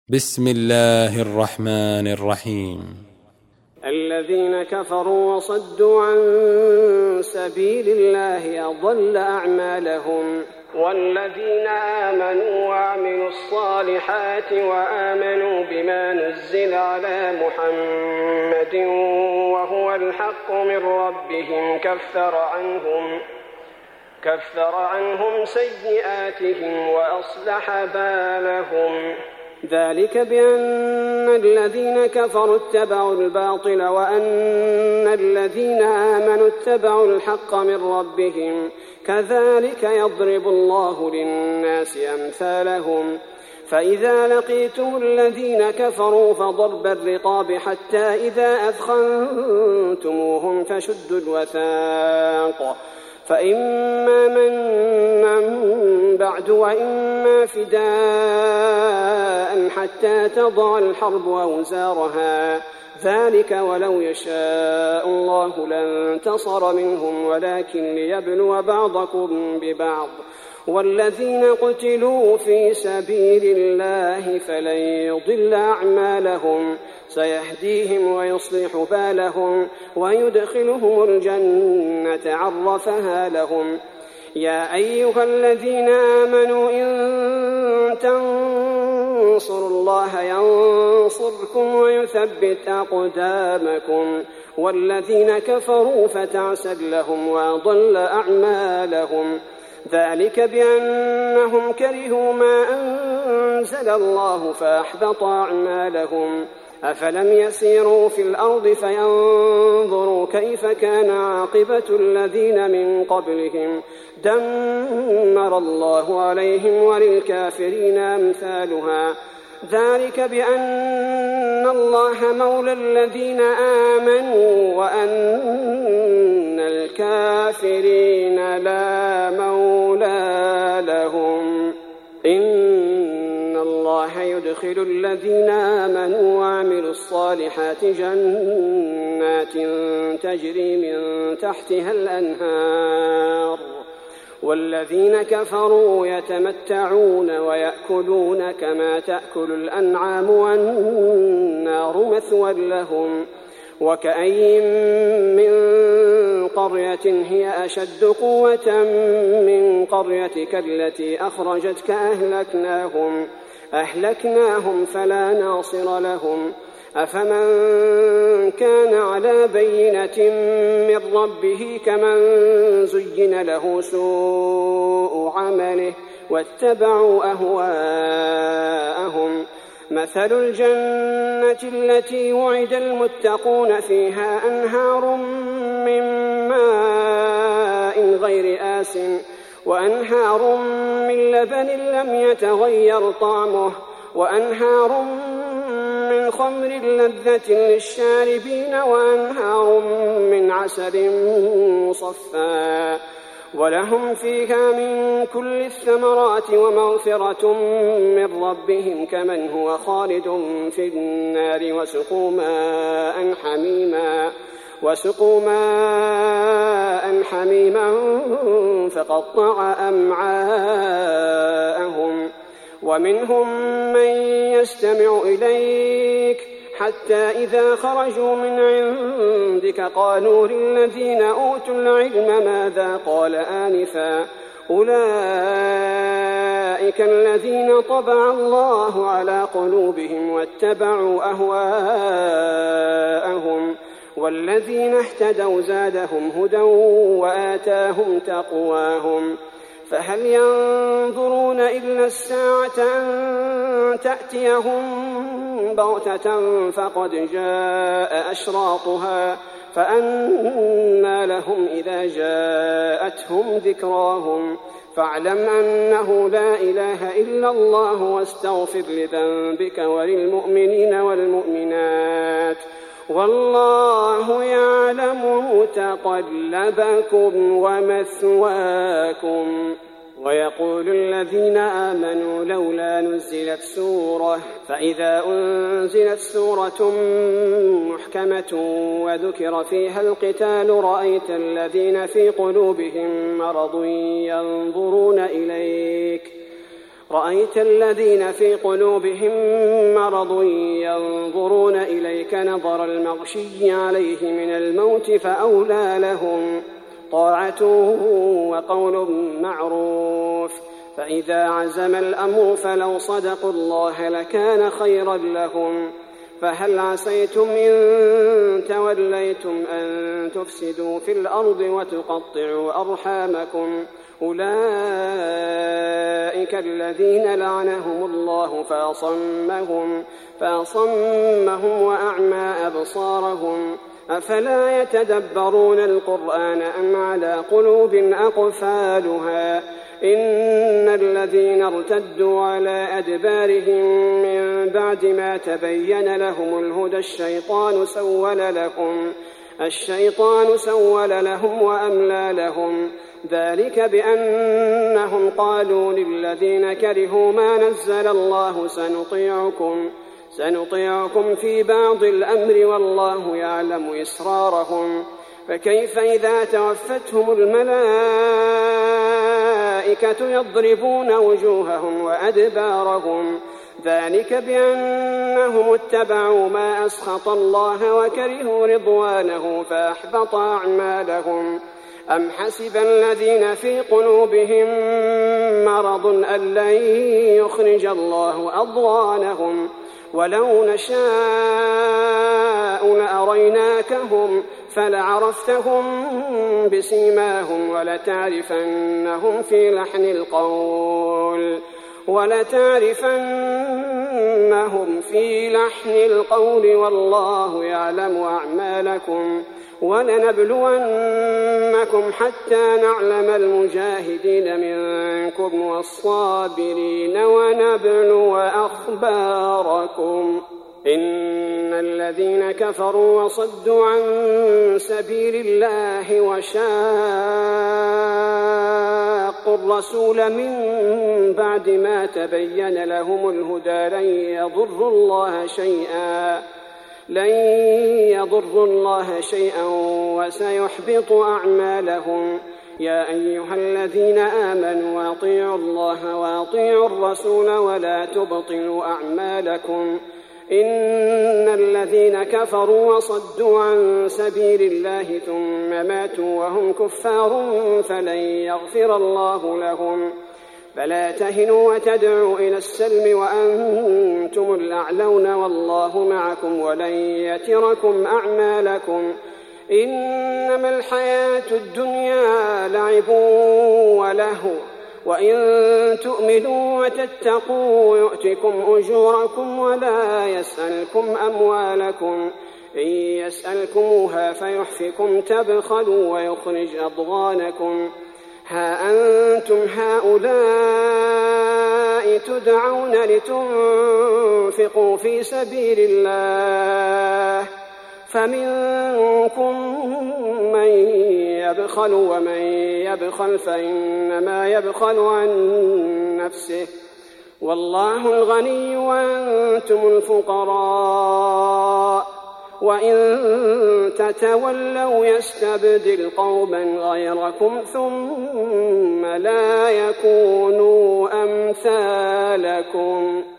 بسم الله الرحمن الرحيم. الذين كفروا وصدوا عن سبيل الله أضل أعمالهم، والذين آمنوا وعملوا الصالحات وآمنوا بما نزل على محمد وهو الحق من ربهم كفر عنهم سيئاتهم وأصلح بالهم. ذلك بأن الذين كفروا اتبعوا الباطل وأن الذين آمنوا اتبعوا الحق من ربهم، كذلك يضرب الله للناس أمثالهم. فإذا لقيتم الذين كفروا فضرب الرقاب حتى إذا أثخنتموهم فشدوا الوثاق، فإما منا بعد وإما فداء حتى تضع الحرب أوزارها، ذلك ولو يشاء الله لانتصر منهم ولكن ليبلو بعضكم ببعض. والذين قتلوا في سبيل الله فلن يضل أعمالهم، سيهديهم ويصلح بالهم ويدخلهم الجنة عرفها لهم. يا أيها الذين آمنوا إن تنصروا الله ينصركم ويثبت أقدامكم. والذين كفروا فتعسا لهم وأضل أعمالهم، ذلك بأنهم كرهوا ما أنزل الله فأحبط أعمالهم. أفلم يسيروا في الأرض فينظروا كيف كان عاقبة الذين من قبلهم، دمر الله عليهم وللكافرين أمثالها. ذلك بأن الله مولى الذين آمنوا وأن الكافرين لا مولى لهم. إن الله يدخل الذين آمنوا وعملوا الصالحات جنات تجري من تحتها الأنهار، والذين كفروا يتمتعون ويأكلون كما تأكل الأنعام والنار مثوى لهم. وكأين من قرية هي أشد قوة من قريتك التي أخرجتك أهلكناهم فلا ناصر لهم. أفمن كان على بينة من ربه كمن زين له سوء عمله واتبعوا أهواءهم. مثل الجنة التي وعد المتقون فيها أنهار من ماء غير آسن وأنهار من لبن لم يتغير طعمه وأنهار من خمر لذة للشاربين وأنهار من عسل مصفى، ولهم فيها من كل الثمرات ومغفرة من ربهم كمن هو خالد في النار وسقوا ماء حميما فقطع أمعاءهم. ومنهم من يستمع إليك حتى إذا خرجوا من عندك قالوا للذين أوتوا العلم ماذا قال آنفا، أولئك الذين طبع الله على قلوبهم واتبعوا أهواءهم. والذين اهتدوا زادهم هدى وآتاهم تقواهم. فهل ينظرون إلا الساعة أن تأتيهم بغتة فقد جاء أشراطها، فأنى لهم إذا جاءتهم ذكراهم. فاعلم أنه لا إله إلا الله واستغفر لذنبك وللمؤمنين والمؤمنات، والله يعلم متقلبكم ومثواكم. ويقول الذين آمنوا لولا نزلت سورة، فإذا أنزلت سورة محكمة وذكر فيها القتال رأيت الذين في قلوبهم مرض ينظرون إليك رأيت الذين في قلوبهم مرض ينظرون إليك نظر المغشي عليه من الموت فأولى لهم طاعة وقول معروف. فإذا عزم الأمر فلو صدقوا الله لكان خيرا لهم. فهل عسيتم إن توليتم أن تفسدوا في الأرض وتقطعوا أرحامكم؟ أولئك الذين لعنهم الله فأصمهم وأعمى أبصارهم. أفلا يتدبرون القرآن أم على قلوب أقفالها؟ إن الذين ارتدوا على أدبارهم من بعد ما تبين لهم الهدى الشيطان سول لهم وأملى لهم. ذلك بأنهم قالوا للذين كرهوا ما نزل الله سنطيعكم في بعض الأمر والله يعلم إسرارهم. فكيف إذا توفتهم الملائكة يضربون وجوههم وأدبارهم؟ ذلك بأنهم اتبعوا ما أسخط الله وكرهوا رضوانه فأحبط أعمالهم. أم حسب الذين في قلوبهم مرض أن لن يخرج الله أضغانهم؟ ولو نشاء لأريناكهم فلعرفتهم بسيماهم ولتعرفنهم في لحن القول والله يعلم أعمالكم. ولنبلونكم حتى نعلم المجاهدين منكم والصابرين ونبلو أخباركم. إن الذين كفروا وصدوا عن سبيل الله وشاقوا الرسول من بعد ما تبين لهم الهدى لن يضروا الله شيئا وسيحبط أعمالهم. يا أيها الذين آمنوا أطيعوا الله وأطيعوا الرسول ولا تبطلوا أعمالكم. إن الذين كفروا وصدوا عن سبيل الله ثم ماتوا وهم كفار فلن يغفر الله لهم. فلا تهنوا وتدعوا إلى السلم وأنتم الأعلون والله معكم ولن يتركم أعمالكم. إنما الحياة الدنيا لعب ولهو وإن تؤمنوا وتتقوا يؤتكم أجوركم ولا يسألكم أموالكم. إن يسألكموها فيحفكم تبخلوا ويخرج أضغانكم. ها أنتم هؤلاء تدعون لتنفقوا في سبيل الله فمنكم من يبخل ومن يبخل فإنما يبخل عن نفسه والله الغني وأنتم الفقراء. وإن تتولوا يستبدل قوما غيركم ثم لا يكونوا أمثالكم.